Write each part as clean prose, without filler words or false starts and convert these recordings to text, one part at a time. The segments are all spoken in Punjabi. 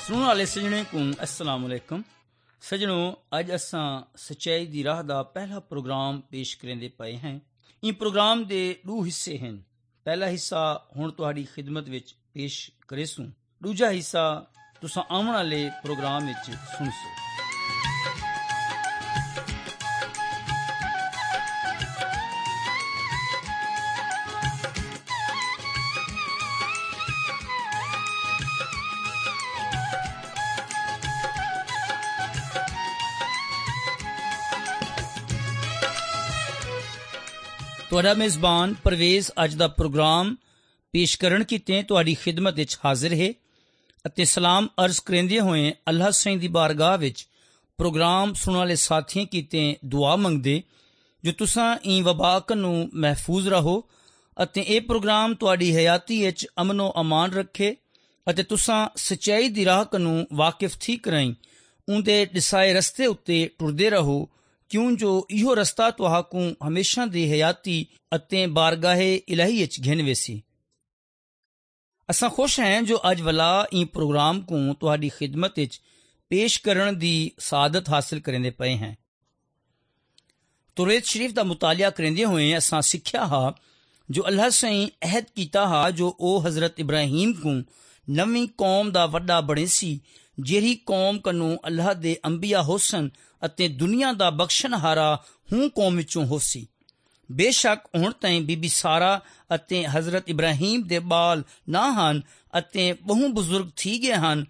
सुनने वाले सजने को अस्सलाम वालेकुम। सजनों, अज असां सच्चाई दी राह दा पहला प्रोग्राम पेश करेंदे पए हैं। इन प्रोग्राम दे दो हिस्से हैं। पहला हिस्सा हुण तुहाडी खिदमत विच पेश करेसूं, दूजा हिस्सा तुसां आउण वाले प्रोग्राम विच सुनसो। ਤੁਹਾਡਾ ਮੇਜ਼ਬਾਨ ਪਰਵੇਜ਼ ਅੱਜ ਦਾ ਪ੍ਰੋਗਰਾਮ ਪੇਸ਼ ਕਰਨ ਕੀਤੇ ਤੁਹਾਡੀ ਖਿਦਮਤ ਵਿੱਚ ਹਾਜ਼ਰ ਹੈ ਅਤੇ ਸਲਾਮ ਅਰਜ਼ ਕਰਦਿਆਂ ਹੋਏ ਅੱਲਾਹ ਸਾਈਂ ਦੀ ਬਾਰਗਾਹ ਵਿੱਚ ਪ੍ਰੋਗਰਾਮ ਸੁਣਨ ਵਾਲੇ ਸਾਥੀਆਂ ਕੀਤੇ ਦੁਆ ਮੰਗਦੇ ਜੋ ਤੁਸਾਂ ਇਹ ਵਬਾਕ ਨੂੰ ਮਹਿਫੂਜ਼ ਰਹੋ ਅਤੇ ਇਹ ਪ੍ਰੋਗਰਾਮ ਤੁਹਾਡੀ ਹਯਾਤੀ ਵਿੱਚ ਅਮਨੋ ਅਮਾਨ ਰੱਖੇ ਅਤੇ ਤੁਸਾਂ ਸੱਚਾਈ ਦੀ ਰਾਹ ਨੂੰ ਵਾਕਿਫ ਥੀ ਕਰਾਈ ਉਹਦੇ ਦਿਸਾਏ ਰਸਤੇ ਉੱਤੇ ਟੁਰਦੇ ਰਹੋ क्यों जो इहो रस्ता तुहाकू हमेशा दी हयाती अते बारगाहे इलाही विच घिन वेसी। असां खुश हैं जो अज वला ई प्रोग्राम को तुहाडी खिदमत विच पेश करण दी सादत हासिल करेंदे पए हैं। तौरात शरीफ दा मुतालिया करेंदे होए असां सिक्ख्या हा जो अल्लाह साईं अहद कीता हा जो ओ हज़रत इब्राहिम को नवी कौम दा वड्डा बणेसी जेही कौम कनू अल्लाह दे अंबिया होसन ਅਤੇ ਦੁਨੀਆ ਦਾ ਬਖਸ਼ਣਹਾਰਾ ਹੂੰ ਕੌਮ ਵਿੱਚੋਂ ਹੋਸੀ। ਬੇਸ਼ੱਕ ਹੁਣ ਤਾਈਂ ਬੀਬੀ ਸਾਰਾ ਅਤੇ ਹਜ਼ਰਤ ਇਬਰਾਹੀਮ ਦੇ ਬਾਲ ਨਾ ਹਨ ਅਤੇ ਬਹੁ ਬਜ਼ੁਰਗ ਥੀ ਗਏ ਹਨ।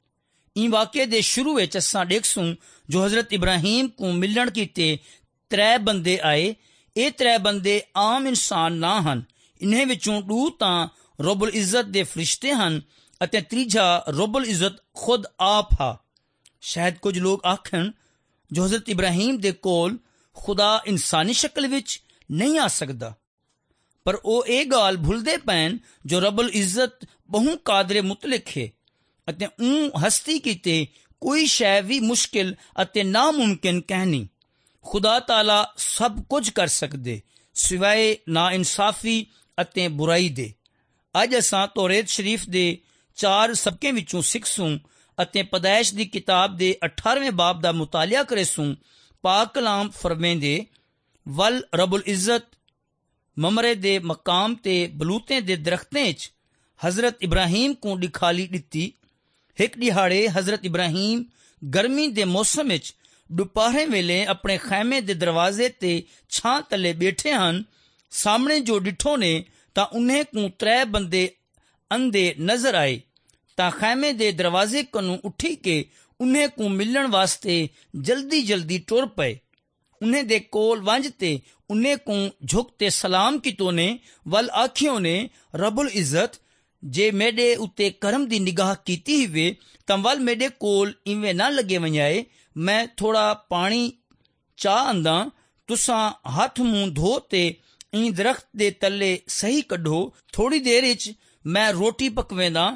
ਇਹ ਵਾਕਿਏ ਦੇ ਸ਼ੁਰੂ ਵਿੱਚ ਅਸਾਂ ਦੇਖਸੂੰ ਜੋ ਹਜ਼ਰਤ ਇਬਰਾਹੀਮ को ਮਿਲਣ ਕੀਤੇ 3 ਬੰਦੇ ਆਏ। ਇਹ 3 ਬੰਦੇ ਆਮ ਇਨਸਾਨ ਨਾ ਹਨ। ਇਨ੍ਹਾਂ ਵਿੱਚੋਂ 2 ਤਾਂ ਰੱਬੁਲ ਇੱਜ਼ਤ ਦੇ ਫਰਿਸ਼ਤੇ ਹਨ ਅਤੇ ਤੀਜਾ ਰੱਬੁਲ ਇੱਜ਼ਤ ਖੁਦ ਆਪ ਹੈ। ਸ਼ਾਇਦ ਕੁਝ ਲੋਕ ਆਖਣ ਜੋ ਹਜ਼ਰਤ ਇਬਰਾਹੀਮ ਦੇ ਕੋਲ ਖੁਦਾ ਇਨਸਾਨੀ ਸ਼ਕਲ ਵਿੱਚ ਨਹੀਂ ਆ ਸਕਦਾ, ਪਰ ਉਹ ਇਹ ਗੱਲ ਭੁੱਲਦੇ ਪੈਣ ਜੋ ਰੱਬੁਲ ਇੱਜ਼ਤ ਬਹੁ ਕਾਦਰੇ ਮੁਤਲਕ ਹੈ ਅਤੇ ਉਹ ਹਸਤੀ ਕੀਤੇ ਕੋਈ ਸ਼ੈ ਵੀ ਮੁਸ਼ਕਿਲ ਅਤੇ ਨਾਮੁਮਕਿਨ ਕਹਿਣੀ। ਖੁਦਾ ਤਾਲਾ ਸਭ ਕੁਝ ਕਰ ਸਕਦੇ ਸਿਵਾਏ ਨਾ ਇਨਸਾਫੀ ਅਤੇ ਬੁਰਾਈ ਦੇ। ਅੱਜ ਅਸਾਂ ਤੌਰਾਤ ਸ਼ਰੀਫ ਦੇ 4 ਸਬਕੇ ਵਿੱਚੋਂ ਸਿੱਖਸੂੰ ਅਤੇ ਪਦਾਇਸ਼ ਦੀ ਕਿਤਾਬ ਦੇ 18ਵੇਂ ਬਾਬ ਦਾ ਮੁਤਾਲਿਆ ਕਰੇਸੂੰ। ਪਾਕ ਕਲਾਮ ਫਰਮਾਉਂਦੇ ਵੱਲ ਰੱਬੁਲ ਇੱਜ਼ਤ ਮਮਰੇ ਦੇ ਮਕਾਮ ਤੇ ਬਲੂਤੇ ਦੇ ਦਰਖਤਾਂ 'ਚ ਹਜ਼ਰਤ ਇਬਰਾਹੀਮ को ਦਿਖਾਲੀ ਦਿੱਤੀ। ਇੱਕ ਦਿਹਾੜੇ ਹਜ਼ਰਤ ਇਬਰਾਹੀਮ ਗਰਮੀ ਦੇ ਮੌਸਮ ਵਿੱਚ ਦੁਪਹਿਰੇ ਵੇਲੇ ਆਪਣੇ ਖੈਮੇ ਦੇ ਦਰਵਾਜ਼ੇ ਤੇ ਛਾਂ ਤਲੇ ਬੈਠੇ ਹਨ। ਸਾਹਮਣੇ ਜੋ ਡਿੱਠੋ ਨੇ ਤਾਂ ਉਹਨੇ को 3 ਬੰਦੇ ਅੰਧੇ ਨਜ਼ਰ ਆਏ ਤਾਂ ਖੈਮੇ ਦੇ ਦਰਵਾਜ਼ੇ ਕਨੂੰ ਉੱਠੀ ਕੇ ਉਹਨੇ को ਮਿਲਣ ਵਾਸਤੇ ਜਲਦੀ ਜਲਦੀ ਟੁਰ ਪਏ। ਉਹਨੇ ਦੇ ਕੋਲ ਵੰਝ ਤੇ ਉਹਨੇ को ਝੁਕ ਤੇ ਸਲਾਮ ਕੀਤੋ ਨੇ ਵੱਲ ਆਖਿਓ ਨੇ ਰੱਬੁਲ ਇੱਜ਼ਤ ਜੇ ਮੇਰੇ ਉੱਤੇ ਕਰਮ ਦੀ ਨਿਗਾਹ ਕੀਤੀ ਹੋਵੇ ਤਾਂ ਵੱਲ ਮੇਰੇ ਕੋਲ ਇਵੇਂ ਨਾ ਲੱਗੇ ਵਣਾਏ ਮੈਂ ਥੋੜਾ ਪਾਣੀ ਚਾਹ ਆਂਦਾ ਤੁਸਾਂ ਹੱਥ ਮੂੰਹ ਧੋ ਤੇ ਇਹ ਦਰਖਤ ਦੇ ਤਲੇ ਸਹੀ ਕੱਢੋ। ਥੋੜੀ ਦੇਰ ਵਿੱਚ ਮੈਂ ਰੋਟੀ ਪਕਵੇਂਦਾ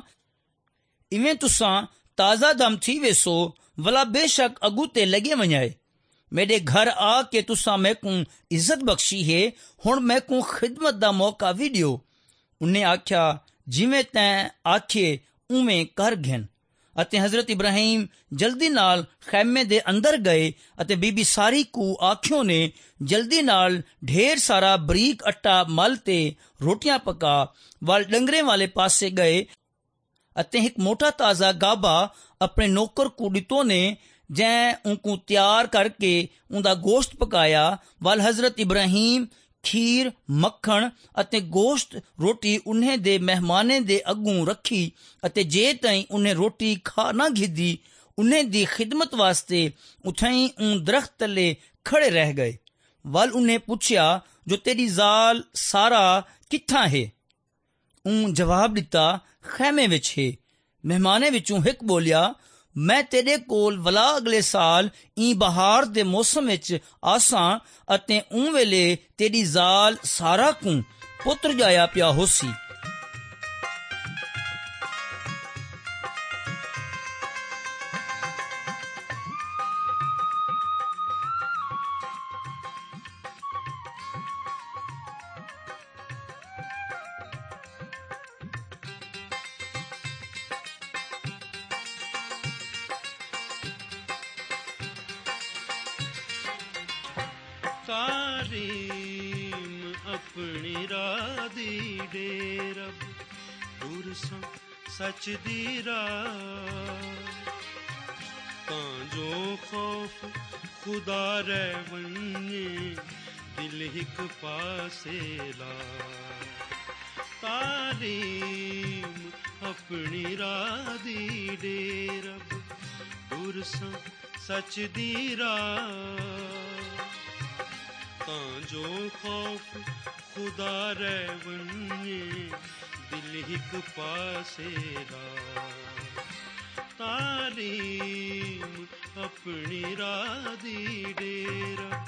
इवें तुसां ताज़ा दम थी वेसो वला बेशक अगू ते लगे वञाए। मेरे घर आ के तुसां मैकू इज्जत बख्शी है हुण मैकू खिदमत दा मौका भी दियो। उन्हें आख्या जिवें तैं आखे उवें कर घिन ਅਤੇ हज़रत इब्राहिम जल्दी नाल खैमे दे अंदर गए ਅਤੇ बीबी सारी को आखियो ने जल्दी नाल ढेर सारा बरीक आटा मल ते रोटियां पका वाल डंगरे वाले पासे गए ਅਤੇ ਇੱਕ ਮੋਟਾ ਤਾਜ਼ਾ ਗਾਬਾ ਆਪਣੇ ਨੌਕਰ को ਦਿੱਤੋ ਨੇ ਜੈ ਉਨਕੂ ਤਿਆਰ ਕਰਕੇ ਉਹਦਾ ਗੋਸ਼ਤ ਪਕਾਇਆ। ਵੱਲ ਹਜ਼ਰਤ ਇਬਰਾਹੀਮ ਖੀਰ ਮੱਖਣ ਅਤੇ ਗੋਸ਼ਤ ਰੋਟੀ ਉਹਨੇ ਦੇ ਮਹਿਮਾਨੇ ਦੇ ਅੱਗੋਂ ਰੱਖੀ ਅਤੇ ਜੇ ਤਾਈਂ ਉਹਨੇ ਰੋਟੀ ਖਾ ਨਾ ਗਿੱਦੀ ਉਹਨੇ ਦੀ ਖਿਦਮਤ ਵਾਸਤੇ ਉਥਾਈ ਉਹ ਦਰਖਤ ਤਲੇ ਖੜੇ ਰਹਿ ਗਏ। ਵੱਲ ਉਹਨੇ ਪੁੱਛਿਆ ਜੋ ਤੇਰੀ ਜ਼ਾਲ ਸਾਰਾ ਕਿੱਥਾਂ ਹੈ? ਉਹ ਜਵਾਬ ਦਿੱਤਾ ਖੈਮੇ ਵਿੱਚ ਹੈ। ਮਹਿਮਾਨੇ ਵਿੱਚੋਂ ਇੱਕ ਬੋਲਿਆ ਮੈਂ ਤੇਰੇ ਕੋਲ ਵਲਾ ਅਗਲੇ ਸਾਲ ਈ ਬਹਾਰ ਦੇ ਮੌਸਮ ਵਿੱਚ ਆਸਾਂ ਅਤੇ ਉਹ ਵੇਲੇ ਤੇਰੀ ਜ਼ਾਲ ਸਾਰਾ को ਪੁੱਤਰ ਜਾਇਆ ਪਿਆ ਹੋਸੀ। तारीम अपनी राह दी दे रब दूर सच दी राह तां जो खौफ खुदा रह वने दिल हिक पासे ला तारीम अपनी राह दी दे रब दूर सच दी राह तां जो खौफ खुदा रह वने दिल हिक पासे ला तारीम अपनी राह दी दे रब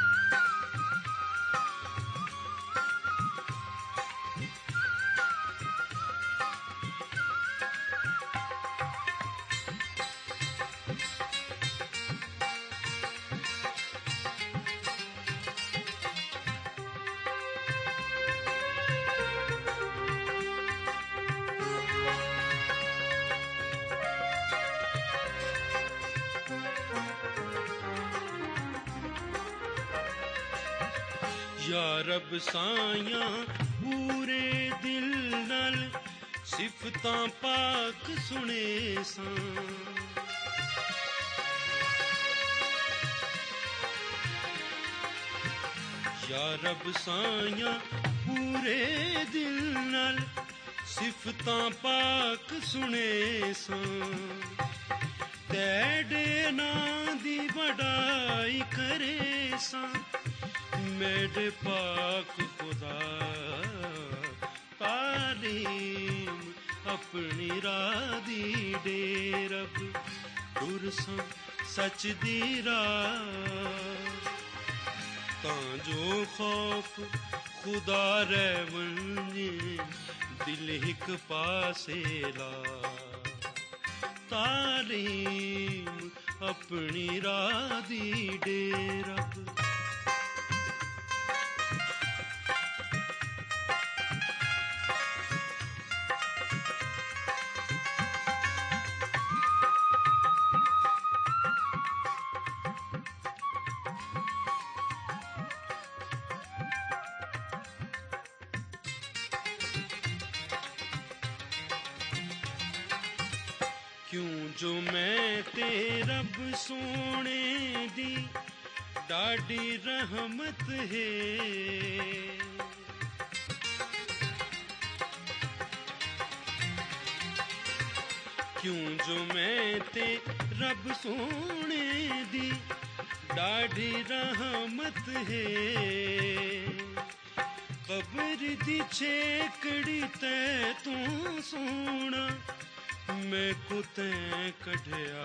या रब साया पूरे दिल नाल सिफतां पाक सुने सां या रब साया पूरे दिल नाल सिफतां पाक सुने सां तेरे नां दी वडाई करे सां मेरे पाक खुदा तारीम अपनी राह दी दे रब दूर सच दी राह तां जो खौफ खुदा रह वने दिल हिक पासे ला तारीम अपनी राह दी दे रब क्यों जो मैं ते रब सोने दी डाडी रहमत है क्यों जो मैं ते रब सोने दी डाडी रहमत है कब्र दी छेकड़ी ते तू सोना मैं कुते कढ़िया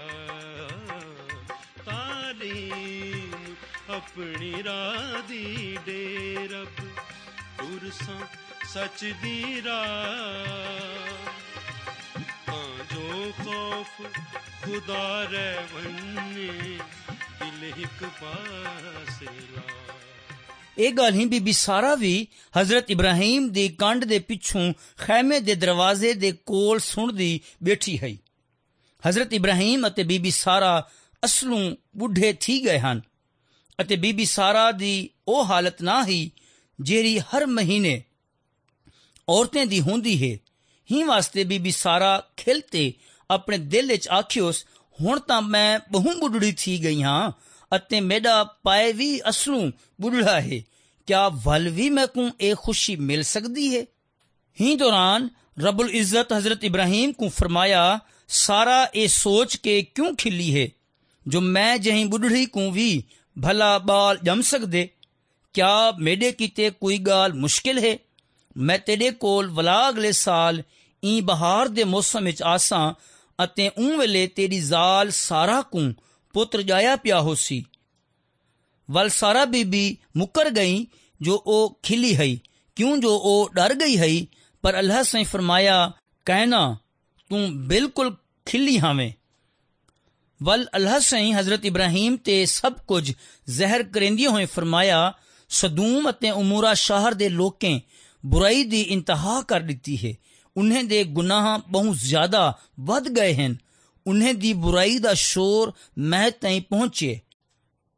तारीम अपनी राह दी दे रब दूर सच दी राह तां जो खौफ खुदा रह वने दिल हिक पासे ला ਇਹ ਗੱਲ ਹੀ ਬੀਬੀ ਸਾਰਾ ਵੀ ਹਜ਼ਰਤ ਇਬਰਾਹੀਮ ਦੀ ਕੰਧ ਦੇ ਪਿੱਛੋਂ ਖੈਮੇ ਦੇ ਦਰਵਾਜ਼ੇ ਦੇ ਕੋਲ ਸੁਣਦੀ ਬੈਠੀ ਹੈ ਹਜ਼ਰਤ ਇਬਰਾਹੀਮ ਅਤੇ ਬੀਬੀ ਸਾਰਾ ਅਸਲੋਂ ਬੁੱਢੇ ਥੀ ਗਏ ਹਨ ਅਤੇ ਬੀਬੀ ਸਾਰਾ ਦੀ ਉਹ ਹਾਲਤ ਨਾ ਹੀ ਜਿਹੜੀ ਹਰ ਮਹੀਨੇ ਔਰਤਾਂ ਦੀ ਹੁੰਦੀ ਹੈ ਹੀ ਵਾਸਤੇ ਬੀਬੀ ਸਾਰਾ ਖਿਲ ਤੇ ਆਪਣੇ ਦਿਲ ਵਿੱਚ ਆਖਿਓਸ ਹੁਣ ਤਾਂ ਮੈਂ ਬਹੁ ਬੁੱਢੜੀ ਥੀ ਗਈ ਹਾਂ ਅਤੇ ਮੇਰਾ ਪਾਏ ਵੀ ਅਸਲੋਂ ਬੁੱਢੜਾ ਹੈ ਕਿਆ ਵੱਲ ਵੀ ਮੈਕੂ ਇਹ ਖੁਸ਼ੀ ਮਿਲ ਸਕਦੀ ਹੈ ਹੀ ਦੌਰਾਨ ਰੱਬੁਲ ਇੱਜ਼ਤ ਹਜ਼ਰਤ ਇਬਰਾਹੀਮ को फरमाया सारा ये सोच के क्यों खिली है जो मैं जही बुढ़ड़ी को भी भला बाल जम सकदे क्या मेरे किते कोई गाल मुश्किल है मैं तेरे कोल वला अगले साल ई बहार दे मौसम विच आसां अते उं वेले तेरी जाल सारा को पुत्र जाया पिया होसी वल सारा बीबी मुकर गई जो ओ खिली है क्यों जो ओ डर गई है पर अल्लाह से फरमाया कहना तू बिल्कुल खिली हावें वल अल्लाह से हजरत इब्राहीम ते सब कुछ जहर करेंदियों होए फरमाया सदूम अते उमूरा शहर दे लोकें बुराई दी इंतहा कर दी है उन्हें दे गुनाह बहुत ज्यादा वध गए हैं उन्हें दी बुराई दा शोर मह ताईं पहुंचे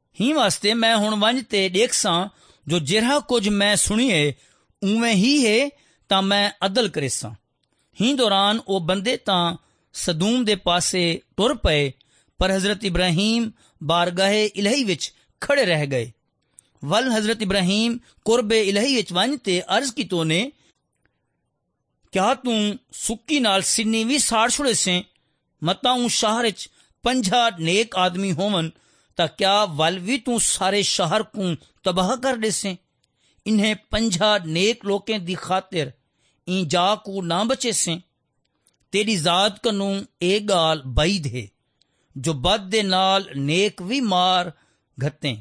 ਹੀ ਵਾਸਤੇ ਮੈਂ ਹੁਣ ਵੰਝ ਤੇ ਦੇਖ ਸਾਂ ਜੋ ਜਿਹੜਾ ਕੁਝ ਮੈਂ ਸੁਣੀਏ ਉਵੇਂ ਹੀ ਹੈ ਤਾਂ ਮੈਂ ਅਦਲ ਕਰੇ ਸਾਂ। ਹੀ ਦੌਰਾਨ ਉਹ ਬੰਦੇ ਤਾਂ ਸਦੂਮ ਦੇ ਪਾਸੇ ਟੁਰ ਪਏ, ਪਰ ਹਜ਼ਰਤ ਇਬਰਾਹੀਮ ਬਾਰਗਾਹੇ ਇਲਾਹੀ ਵਿੱਚ ਖੜੇ ਰਹਿ ਗਏ। ਵੱਲ ਹਜ਼ਰਤ ਇਬਰਾਹੀਮ ਕੁਰਬੇ ਇਲਾਹੀ ਵਿੱਚ ਵੰਝ ਤੇ ਅਰਜ਼ ਕੀਤੋ ਨੇ, ਕਿਆ ਤੂੰ ਸੁੱਕੀ ਨਾਲ ਸਿੰਨੀ ਵੀ ਸਾੜ ਛੁੜੇ ਸੇ? ਮਤਾਂ ਉਹ ਸ਼ਹਿਰ ਵਿੱਚ 50 ਨੇਕ ਆਦਮੀ ਹੋਵਨ ਤਾਂ ਕਿਆ ਵੱਲ ਵੀ ਤੂੰ ਸਾਰੇ ਸ਼ਹਿਰ ਕੋ ਤਬਾਹ ਕਰ ਦੇਸੇ? ਇन्हें 50 ਨੇਕ ਲੋਕਾਂ ਦੀ ਖਾਤਰ ਇਂ ਜਾ ਕੋ ਨਾ ਬਚੇ ਸੇ। ਤੇਰੀ ਜ਼ਾਤ ਕਨੂੰ ਇਹ ਗਾਲ ਬਈਦ ਹੈ ਜੋ ਬਦ ਦੇ ਨਾਲ ਨੇਕ ਵੀ ਮਾਰ ਘੱਤੇ,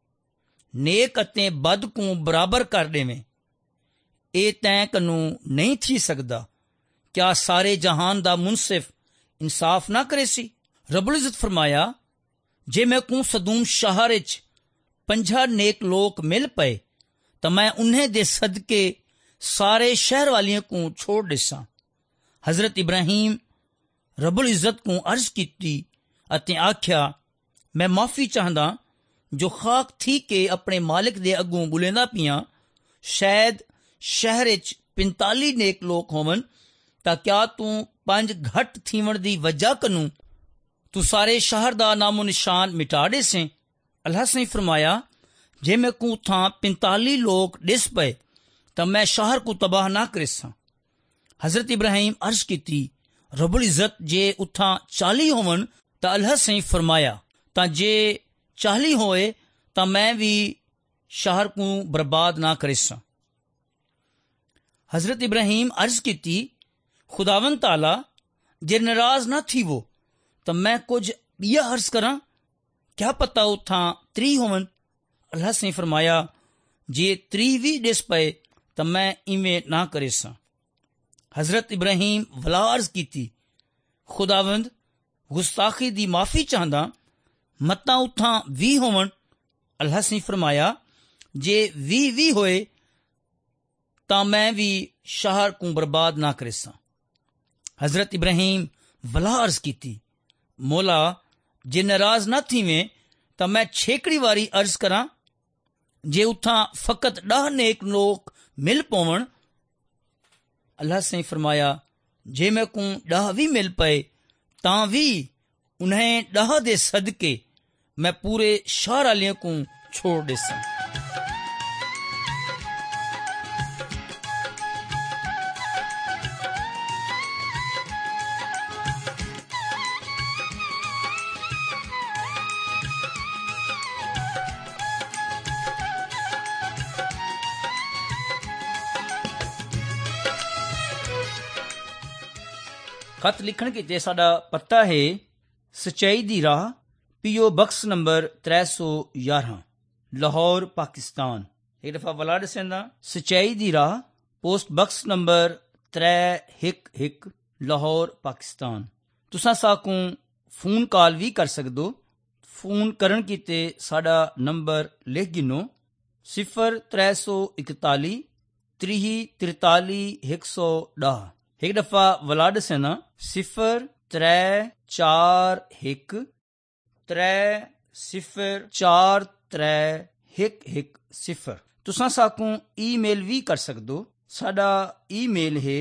ਨੇਕ ਅਤੇ ਬਦ ਕੋ ਬਰਾਬਰ ਕਰ ਦੇਵੇਂ। ਇਹ ਤੈਂ ਕਨੂੰ ਨਹੀਂ ਥੀ ਸਕਦਾ। ਕਿਆ ਸਾਰੇ ਜਹਾਨ ਦਾ ਮੁਨਸਿਫ ਇਨਸਾਫ ਨਾ ਕਰੇ ਸੀ? ਰੱਬੁਲ ਇੱਜ਼ਤ ਫਰਮਾਇਆ, ਜੇ ਮੈਂ ਕੋ ਸਦੂਮ ਸ਼ਹਿਰ ਵਿੱਚ 50 ਨੇਕ ਲੋਕ ਮਿਲ ਪਏ ਤਾਂ ਮੈਂ ਉन्हें ਦੇ ਸਦਕੇ ਸਾਰੇ ਸ਼ਹਿਰ ਵਾਲਿਆਂ ਕੋ ਛੋੜ ਦੇਸਾਂ। ਹਜ਼ਰਤ ਇਬਰਾਹੀਮ ਰੱਬੁਲ ਇੱਜ਼ਤ ਕੋ ਅਰਜ਼ ਕੀਤੀ ਅਤੇ ਆਖਿਆ, ਮੈਂ ਮਾਫੀ ਚਾਹੁੰਦਾ ਜੋ ਖਾਕ ਥੀ ਕੇ ਆਪਣੇ ਮਾਲਿਕ ਦੇ ਅੱਗੋਂ ਬੁਲੇਂਦਾ ਪੀਆਂ। ਸ਼ਾਇਦ ਸ਼ਹਿਰ ਵਿੱਚ 45 ਨੇਕ ਲੋਕ ਹੋਵਨ ਤਾਂ ਕਿਆ ਤੂੰ 5 ਘੱਟ ਥੀਵਣ ਦੀ ਵਜ੍ਹਾ ਕਨੂੰ ਤੂੰ ਸਾਰੇ ਸ਼ਹਿਰ ਦਾ ਨਾਮੋ ਨਿਸ਼ਾਨ ਮਿਟਾ ਦੇ ਸੇ? ਅੱਲਾਹ ਨੇ ਫਰਮਾਇਆ, ਜੇ ਮੈਂ ਕੋ ਥਾਂ 45 ਲੋਕ ਦਿਸ ਪਏ ਤਾਂ ਮੈਂ ਸ਼ਹਿਰ ਕੋ ਤਬਾਹ ਨਾ ਕਰੇ ਸਾਂ। ਹਜ਼ਰਤ ਇਬਰਾਹੀਮ ਅਰਜ਼ ਕੀਤੀ, ਰੱਬੁਲ ਇੱਜ਼ਤ ਜੇ ਉਥਾਂ 40 ਹੋਵਨ ਤਾਂ ਅੱਲਾਹ ਨੇ ਫਰਮਾਇਆ, ਤਾਂ ਜੇ 40 ਹੋਏ ਤਾਂ ਮੈਂ ਵੀ ਸ਼ਹਿਰ ਕੋ ਬਰਬਾਦ ਨਾ ਕਰੇ ਸਾਂ। ਹਜ਼ਰਤ ਇਬਰਾਹੀਮ ਅਰਜ਼ ਕੀਤੀ, ਖੁਦਾਵੰਦ ਤਾਲਾ ਜੇ ਨਾਰਾਜ਼ ਨਾ ਥੀਵੋ ਤਾਂ ਮੈਂ ਕੁਝ ਇਹ ਅਰਜ਼ ਕਰਾਂ, ਕਿਆ ਪਤਾ ਉਥਾਂ 30 ਹੋਵਨ? ਅੱਲਾਹ ਨੇ ਫਰਮਾਇਆ, ਜੇ 30 ਵੀ ਦਿਸ ਪਏ ਤਾਂ ਮੈਂ ਇਵੇਂ ਨਾ ਕਰੇ ਸਾਂ। ਹਜ਼ਰਤ ਇਬਰਾਹੀਮ ਵਲਾ ਅਰਜ਼ ਕੀਤੀ, ਖੁਦਾਵੰਦ ਗੁਸਤਾਖੀ ਦੀ ਮਾਫੀ ਚਾਹੁੰਦਾ, ਮਤਾਂ ਉਥਾਂ 20 ਹੋਵਨ? ਅੱਲਾਹ ਨੇ ਫਰਮਾਇਆ, ਜੇ 20 ਵੀ ਹੋਏ ਤਾਂ ਮੈਂ ਵੀ ਸ਼ਹਿਰ ਕੋ ਬਰਬਾਦ ਨਾ ਕਰੇ ਸਾਂ। ਹਜ਼ਰਤ ਇਬਰਾਹੀਮ ਵਲਾ ਅਰਜ਼ ਕੀਤੀ, ਮੌਲਾ ਜੇ ਨਾਰਾਜ਼ ਨਾ ਥੀਵੇਂ ਤਾਂ ਮੈਂ 6 ਵਾਰੀ ਅਰਜ਼ ਕਰਾਂ, ਜੇ ਉਥਾਂ ਫਕਤ 10 ਨੇਕ ਲੋਕ ਮਿਲ ਪਵਣ? ਅੱਲਾਹ ਨੇ ਫਰਮਾਇਆ, ਜੇ ਮੈਂ ਕੋ 10 ਵੀ ਮਿਲ ਪਏ ਤਾਂ ਵੀ उन्हें 10 ਦੇ ਸਦਕੇ ਮੈਂ ਪੂਰੇ ਸ਼ਹਿਰ ਵਾਲਿਆਂ ਕੋ ਛੋੜ ਦੇ ਸਾਂ। ਖਤ ਲਿਖਣ ਕੀਤੇ ਸਾਡਾ ਪਤਾ ਹੈ ਸੱਚਾਈ ਦੀ ਰਾਹ, ਪੀਓ ਬਕਸ ਨੰਬਰ 311, ਲਾਹੌਰ, ਪਾਕਿਸਤਾਨ। ਇੱਕ ਦਫਾ ਵਲਾ ਦਸੇਂਦਾ, ਸੱਚਾਈ ਦੀ ਰਾਹ, post box number 311, Lahore, Pakistan. ਤੁਸਾਂ ਸਾਕੂ ਫੋਨ ਕਾਲ ਵੀ ਕਰ ਸਕਦੋ। ਫੋਨ ਕਰਨ ਕੀਤੇ ਸਾਡਾ ਨੰਬਰ ਲਿਖ ਗਿਨੋ, 0341 3043 110। ਇੱਕ ਦਫਾ ਵਲਾ ਦਸੇਂਦਾ, 0341 3043 ਤੁਸਾਂ ਸਾਕੂ ਈਮੇਲ ਵੀ ਕਰ ਸਕਦੋ। ਸਾਡਾ ਈਮੇਲ ਹੈ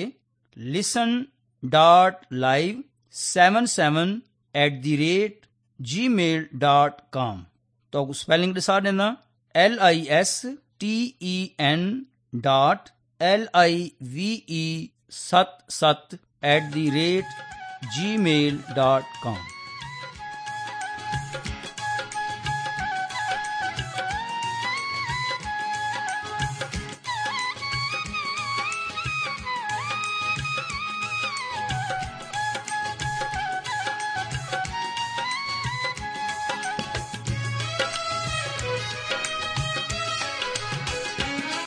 listen.live77@gmail.com। तो स्पेलिंग दसा देना, listen.live77@gmail.com।